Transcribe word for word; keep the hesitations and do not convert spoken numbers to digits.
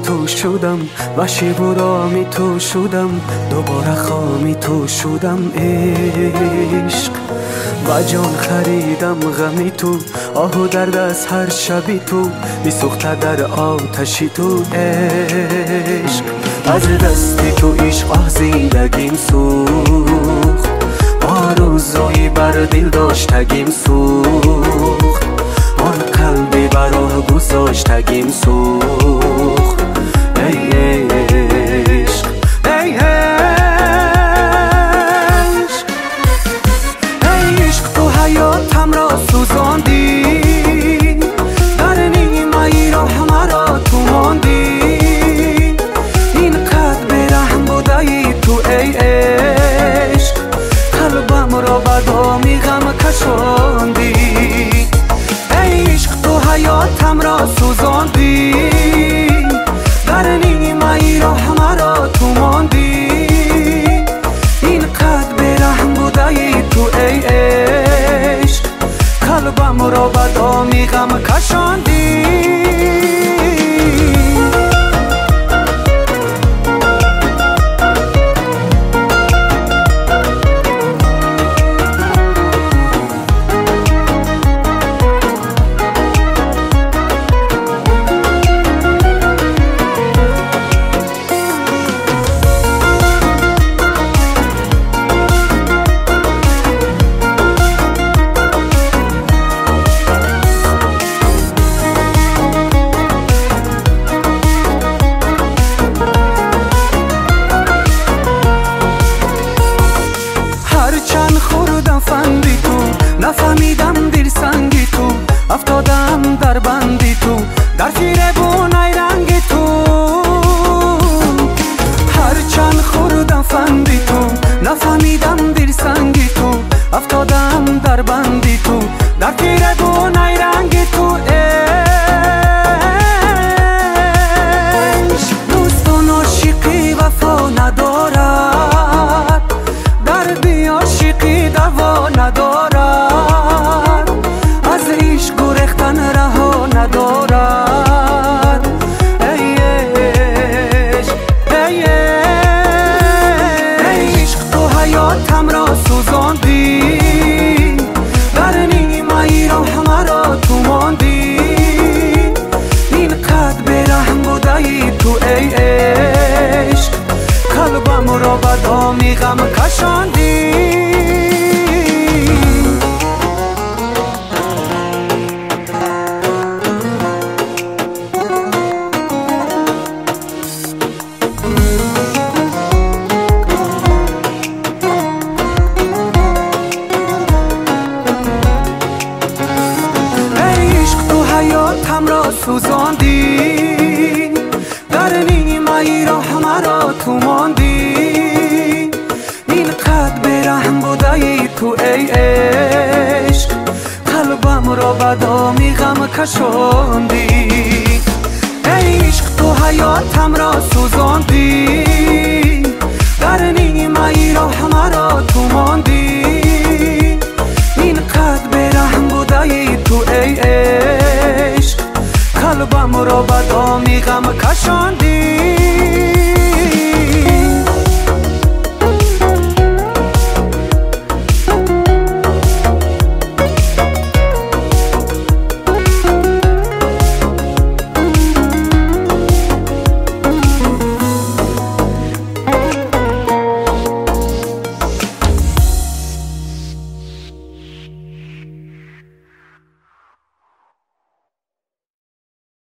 تو شدم، وحشی بود آمی تو شدم، دوباره خامی تو شدم. عشق و جان خریدم غمی تو، آه و درد از هر شبی تو، بی سوخته در آتشی تو. عشق از دستی تو عشق آه زندگیم سوخت، آرزویی بر دل داشتگیم سوخت، آن قلبی براه گذاشتگیم سوخت. ای عشق ای عشق ای عشق تو حیاتم را سوزاندی، در نیمه ای راه مرا تو ماندی، اینقدر بی‌رحم بوده ای تو ای عشق، قلبم را به دامی غم کشاندی. ای عشق تو حیاتم را سوزاندی، در نیمه ای راه مرا تو ماندی، اینقدر بی‌رحم بوده ای تو ای عشق، قلبم را به دامی غم کشاندی. فندی تو نفهمیدم دل سنگی تو، افتادم در بندی تو، در تیره بونای رنگی تو. هرچند خوردم فندی تو نفهمیدم دل سنگی تو، افتادم در بندی تو، در تیره بونای رنگی تو. عشق دوستان عاشقی وفا ندارد، دردی عاشقی دوا ندارد، از عشق گریختن رها ندارد. ای عشق ای عشق تو حیاتم را سوزاندی، در نیمه ای راه مرا تو ماندی، اینقدر بی‌رحم بوده ای تو ای عشق، قلبم را به دامی غم کشاندی. حیاتم را سوزاندی، در نیمه ای راه مرا تو ماندی، اینقدر بی‌رحم بوده ای تو ای عشق، قلبم را به دامی غم کشاندی. ای عشق تو حیاتم را سوزاندی، در نیمه ای راه مرا تو ماندی،